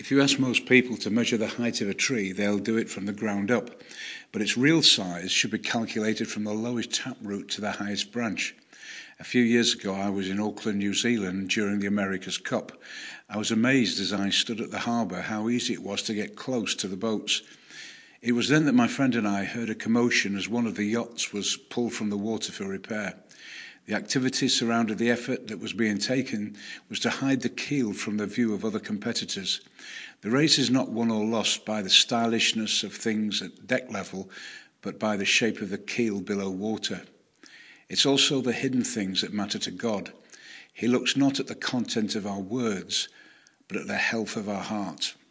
If you ask most people to measure the height of a tree, they'll do it from the ground up, but its real size should be calculated from the lowest taproot to the highest branch. A few years ago, I was in Auckland, New Zealand during the America's Cup. I was amazed as I stood at the harbour how easy it was to get close to the boats. It was then that my friend and I heard a commotion as one of the yachts was pulled from the water for repair. The activity surrounding the effort that was being taken was to hide the keel from the view of other competitors. The race is not won or lost by the stylishness of things at deck level, but by the shape of the keel below water. It's also the hidden things that matter to God. He looks not at the content of our words, but at the health of our heart.